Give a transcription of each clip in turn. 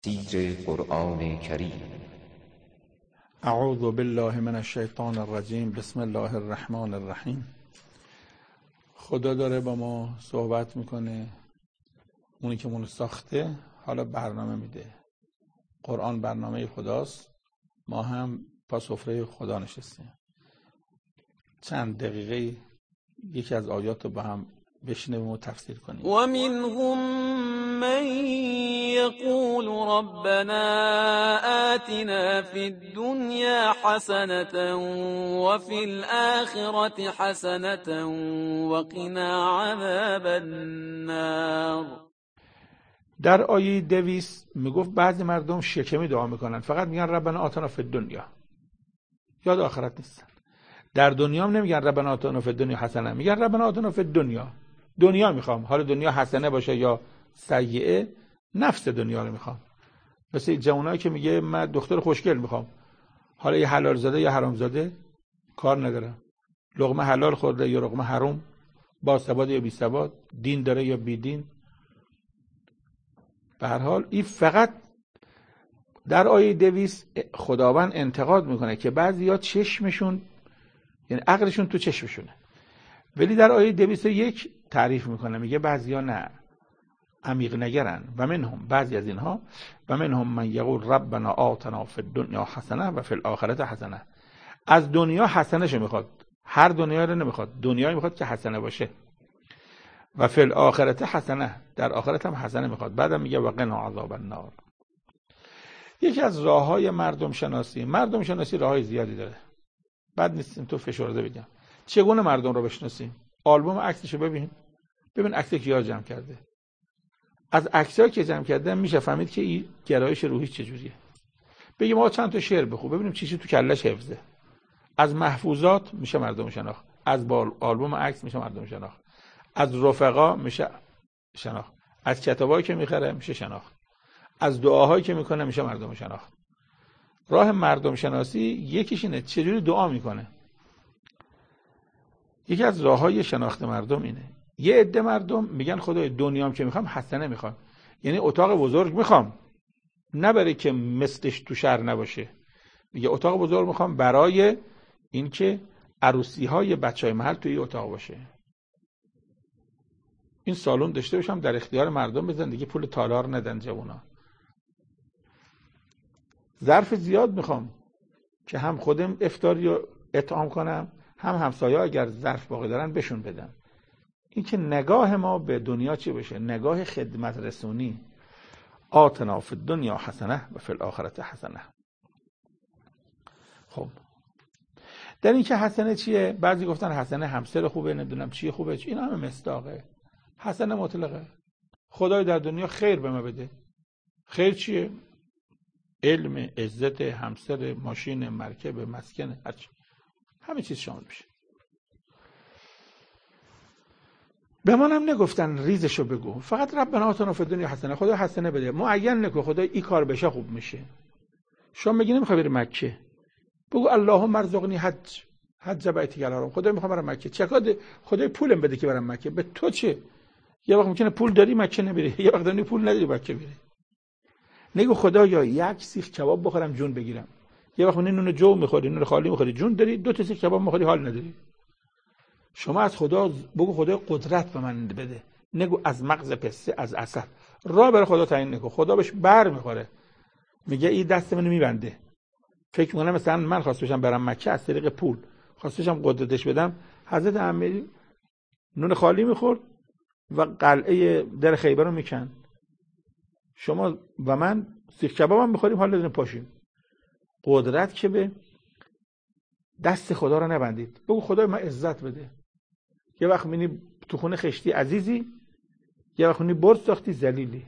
تفسیر قرآن کریم. اعوذ بالله من الشیطان الرجیم. بسم الله الرحمن الرحیم. خدا داره با ما صحبت میکنه، اونی که منو ساخته حالا برنامه میده. قرآن برنامه خداست، ما هم پا سفره خدا نشستیم. چند دقیقه یکی از آیات رو با هم بشنویم و تفسیر کنیم. و منهم من یقول ربنا آتنا فی الدنیا حسنة وفی الآخرة حسنة وقنا عذاب النار. در آیه 200 میگفت بعضی مردم شکمی دعا میکنن، فقط میگن ربنا آتنا فی الدنیا، یاد آخرت نیستن. در دنیا هم نمیگن ربنا آتنا فی الدنیا حسنه، میگن ربنا آتنا فی الدنیا. دنیا میخوام، حالا دنیا حسنه باشه یا سیئه، نفس دنیا رو میخوام. مثل جوانایی که میگه من دختر خوشگل میخوام، حالا یه حلال زاده یا حرام زاده کار نداره، لقمه حلال خورده یا لقمه حرام، با ثبات یا بی ثبات، دین داره یا بی دین. به هر حال این فقط در آیه 200 خداوند انتقاد میکنه که بعضیا چشمشون، یعنی عقلشون تو چشمشونه، ولی در آیه 201 تعریف میکنه، میگه بعضیا نه، عمیق نگرن. و منهم، بعضی از اینها، و منهم من یقول ربنا آتنا فی الدنیا حسنه و فی الاخره حسنه. از دنیا حسنهشو میخواد، هر دنیا رو نمیخواد، دنیایی میخواد که حسنه باشه. و فی الاخره حسنه، در آخرت هم حسنه میخواد. بعدم میگه و قنا عذاب النار. یکی از راههای مردم شناسی راههای زیادی داره، بد نیستیم تو فشرده بگم. چگونه مردم رو بشناسیم؟ آلبوم عکسشو ببین عکس کیا جمع کرده. از عکسایی که جمع کرده میشه فهمید که این گرایش روحی چجوریه. بگیم ما چند تا شعر بخون ببینیم چی تو کلش حفظه. از محفوظات میشه مردم شناخت، از آلبوم عکس میشه مردم شناخت، از رفقا میشه شناخت، از کتابایی که میخره میشه شناخت، از دعاهایی که میکنه میشه مردم شناخت. راه مردم شناسی یکیش اینه چجوری دعا میکنه. یکی از راههای شناخت مردم اینه. یه عده مردم میگن خدای دنیام که میخوام حسنه میخوام، یعنی اتاق بزرگ میخوام، نه برای که مثلش تو شهر نباشه. میگه اتاق بزرگ میخوام برای اینکه عروسی های بچهای محل توی اتاق باشه، این سالن داشته باشم، در اختیار مردم بزن دیگه، پول تالار ندن جوونا. ظرف زیاد میخوام که هم خودم افطاری رو اطعام کنم، هم همسایه اگر ظرف باقی دارن بهشون بدم. این که نگاه ما به دنیا چی بشه؟ نگاه خدمت رسونی. آتنا فی الدنیا حسنه و فی الاخره حسنه. خب در این که حسنه چیه؟ بعضی گفتن حسنه همسر خوبه، نمیدونم چیه خوبه، این همه مصداقه. حسنه مطلقه. خدای در دنیا خیر به ما بده. خیر چیه؟ علم، عزت، همسر، ماشین، مرکب، مسکن، هرچی، همه چیز شامل بشه. به منم نگفتن ریزشو بگو، فقط ربنا آتنا فی الدنیا حسنه، خدا حسنه بده. معین نکن خدا این کار بشه خوب میشه. شما میگی نمیخوای بری مکه، بگو اللهم ارزقنی حج بیتک الحرام، خدا میخوام برم مکه، چکاد خدای پولم بده که برم مکه. به تو چه؟ یه وقت ممکنه پول داری مکه نبری، یه وقت داری پول نداری مکه بری. نگو خدایا یک سیخ کباب بخورم جون بگیرم، یه وقت نون جو میخوری، نون خالی میخوری، جون داری، دو تا سیخ کباب میخوری حال نداری. شما از خدا بگو خدای قدرت به من بده، نگو از مغز پسته از عسل. راه برای خدا تعیین نکن، خدا بهش بر میخوره، میگه این دست منو میبنده. فکر میکنم مثلا من خواست بشم برم مکه از طریق پول، خواست بشم قدرتش بدم، حضرت امیری نون خالی میخورد و قلعه در خیبر رو میکن. شما و من سیخ کباب هم میخوریم حال نداریم پاشیم. قدرت که به دست خدا رو نبندید، بگو خدای من عزت بده. یه وقت میبینی تو خونه خشتی عزیزی، یه وقت میبینی برد ساختی ذلیلی.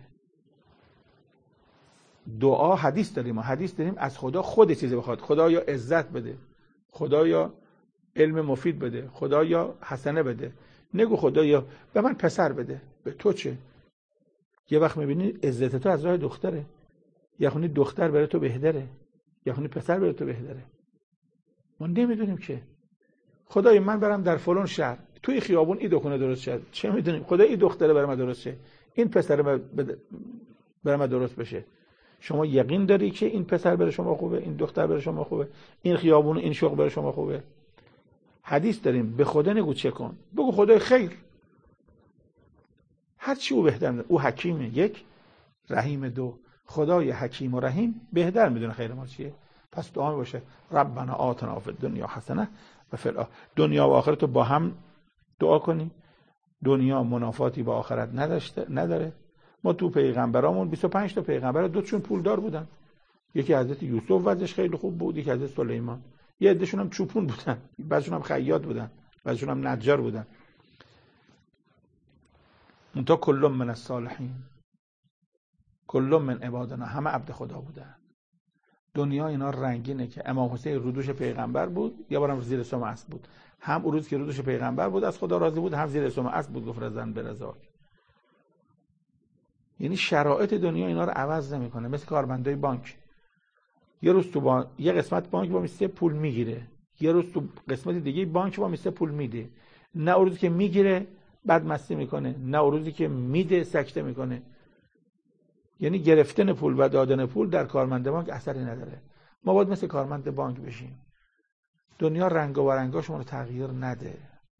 دعا حدیث داریم، از خدا خود چیزی بخواد. خدایا عزت بده، خدایا علم مفید بده، خدایا حسنه بده. نگو خدایا به من پسر بده، به تو چه؟ یه وقت میبینی عزت تو از راه دختره، یه وقت دختر برای تو بهتره، یه وقت پسر برای تو بهتره. ما نمیدونیم که خدای من برم در فلان شهر، توی خیابون این دکونه درست شد، چه میدونیم؟ خدای این دختره برای من درست شه، این پسر برای من درست بشه. شما یقین داری که این پسر بر شما خوبه، این دختر بر شما خوبه، این خیابون این شغل بر شما خوبه؟ حدیث داریم به خدا نگو چه کن، بگو خدای خیر، هر چی او بهتر، او حکیمه، یک، رحیم، دو، خدای حکیم و رحیم بهتر میدونه خیر ما چیه. پس دعا باشه ربنا آتنا فی الدنیا حسنه و فی الاخره، دنیا و آخرت رو با هم دعا کنیم. دنیا منافاتی با آخرت نداره. ما تو پیغمبرامون 25 تا پیغمبر دوتشون پولدار بودن. یکی حضرت یوسف وضعش خیلی خوب بود، یکی حضرت سلیمان. یه عدهشون هم چوپون بودن، بعضیشون هم خیاط بودن، بعضیشون هم نجار بودن. منتها کل من الصالحین، کل من عبادنا، همه عبد خدا بودن. دنیا اینا رنگینه که امام حسین رودوش پیغمبر بود، یه بارم زیر سم اسب بود. هم اون روز که رودوش پیغمبر بود از خدا راضی بود، هم زیر سم اسب بود گفت رضن برضا. یعنی شرایط دنیا اینا رو عوض نمیکنه. مثل کارمندای بانک، یه روز تو یه قسمت بانک با میسته پول میگیره، یه روز تو قسمت دیگه بانک با میسته پول میده. نه اون روزی که میگیره بعد مستی میکنه، نه اون روزی که میده سکته میکنه. یعنی گرفتن پول و دادن پول در کارمند بانک اثری نداره. ما باید مثل کارمند بانک بشیم. دنیا رنگ و رنگاش ما رو تغییر نده.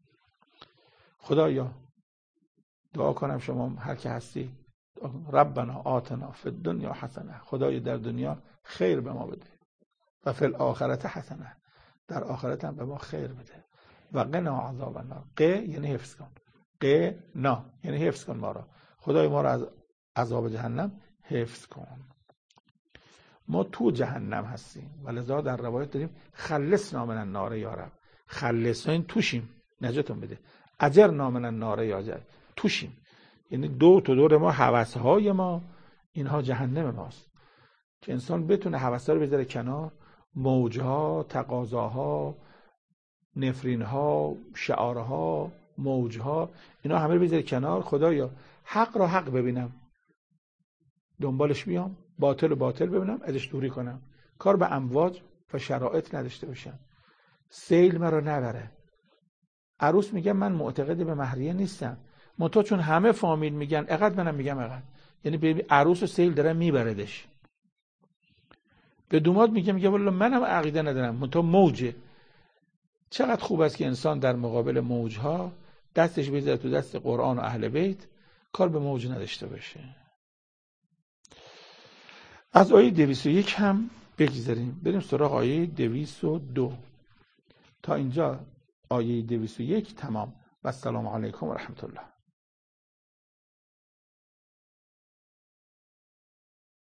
خدایا دعا کنم شما هر که هستی، ربنا آتنا فی الدنیا حسنه، خدای در دنیا خیر به ما بده، و فی الاخرت حسنه، در آخرت هم به ما خیر بده، و قنا عذاب النار. یعنی حفظ کن، قنا یعنی حفظ کن ما را، خدای ما را از عذاب جهنم حفظ کن. ما تو جهنم هستیم ولذا در روایت داریم خلصنا من النار یا رب، خلصنا این توشیم نجاتون بده، اجرنا من النار یا اجر، توشیم. یعنی دور ما هوس‌های ما اینها جهنم ماست، که انسان بتونه هوس‌ها رو بذاره کنار، موجها، تقاضاها، نفرینها، شعارها، موجها، اینا همه رو بذاره کنار. خدایا حق را حق ببینم دنبالش بیام، باطل و باطل ببینم ازش دوری کنم، کار به امواج و شرایط نداشته باشم، سیل مرا نبره. عروس میگه من معتقد به مهریه نیستم، منتها چون همه فامیل میگن اقد منم میگم اقد، یعنی به عروس و سیل داره میبردش. به دوماد میگه والله منم عقیده ندارم، منتها موجه. چقدر خوب است که انسان در مقابل موجها دستش بذاره تو دست قرآن و اهل بیت، کار به موج نداشته باشه. از آیه 201 هم بگذاریم بریم سراغ آیه 202. تا اینجا آیه 201 تمام. و السلام علیکم و رحمت الله.